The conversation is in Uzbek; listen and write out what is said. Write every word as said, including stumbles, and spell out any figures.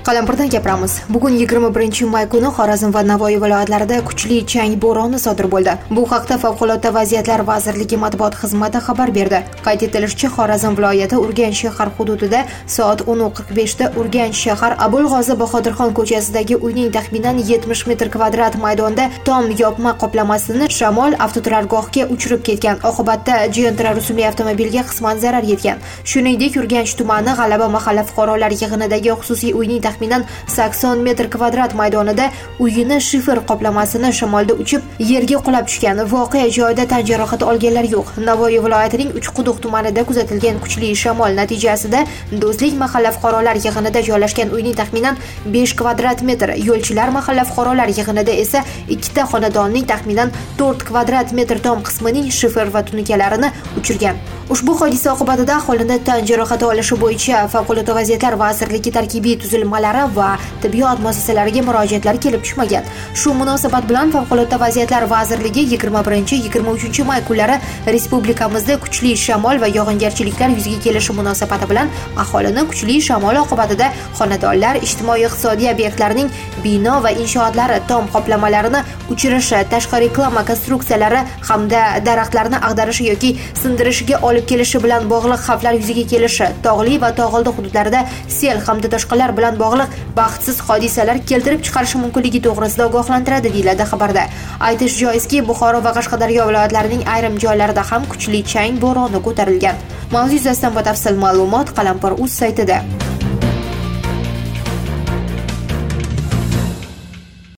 Qalampirdan gapiramiz. Bugun yigirma birinchi may kuni Xorazm va Navoiy viloyatlarida kuchli chang bo'roni sodir bo'ldi. Bu haqda Favqulodda vaziyatlar vazirligi matbuot xizmati xabar berdi. Qayd etilishicha, Xorazm viloyati Urganch shahar hududida soat o'n qirq besh da Urganch shahar Abulg'ozi Bahodirxon ko'chasidagi uyning taxminan yetmish metr kvadrat maydonda tom yopma qoplamasini shamol avtoturargohga uchirib ketgan. Oqibatda Gentra rusumli avtomobilga qisman zarar yetgan. Shuningdek, Urganch tumani G'alaba mahalla fuqarolar yig'inidagi xususiy uyning taxminan sakson metr kvadrat maydonida uyini shifer qoplamasini shamolda uchib yerga qulab tushgan. Voqea joyida tan jarohati olganlar yo'q. Navoiy viloyatining Uchquduq tumanida kuzatilgan kuchli shamol natijasida Do'stlik mahalla fuqarolar yig'inida joylashgan uyning taxminan besh kvadrat metr, Yo'lchilar mahalla fuqarolar yig'inida esa ikkita xonadonning taxminan to'rt kvadrat metr tom qismining shifer va tununkalarini uchirgan. Ushbu hodisa oqibatida aholini tan jarohati olishi bo'yicha Favqulodda vaziyatlar vazirligi tarkibiy tuzilmalari va tibbiyot muassasalariga murojaatlar kelib tushmagan. Shu munosabat bilan Favqulodda vaziyatlar vazirligi yigirma birinchi yigirma uchinchi may kunlari respublikamizda kuchli shamol va yog'ingarchiliklar yuzaga kelishi munosabati bilan aholini kuchli shamol oqibatida xonadonlar, ijtimoiy-iqtisodiy obyektlarning bino va inshootlari tom qoplamalarini uchirishi, tashqi reklama konstruksiyalari hamda daraxtlarni ag'darishi yoki sindirishiga olib kelishi bilan bog'liq xavflar yuzaga kelishi, tog'li va tog'oldi hududlarda sel hamda toshqinlar bilan bog'liq baxtsiz hodisalar keltirib chiqarishi mumkinligi to'g'risida ogohlantiradi, deyiladi xabarda. Aytish joizki, Buxoro va Qashqadaryo viloyatlarining ayrim joylarida ham kuchli chang bo'roni ko'tarilgan. Mavzu yuzasidan batafsil ma'lumot Qalampir.uz saytida.